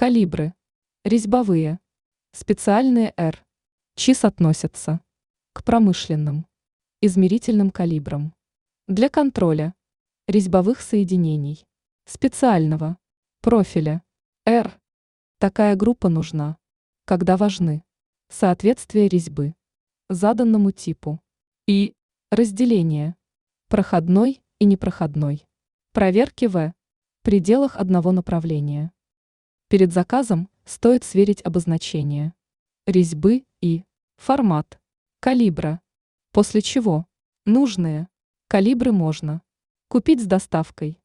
Калибры. Резьбовые. Специальные R. ЧИС относятся к промышленным измерительным калибрам. Для контроля резьбовых соединений специального профиля R. Такая группа нужна, когда важны соответствие резьбы заданному типу и разделение проходной и непроходной проверки в пределах одного направления. Перед заказом стоит сверить обозначение резьбы и формат калибра, после чего нужные калибры можно купить с доставкой.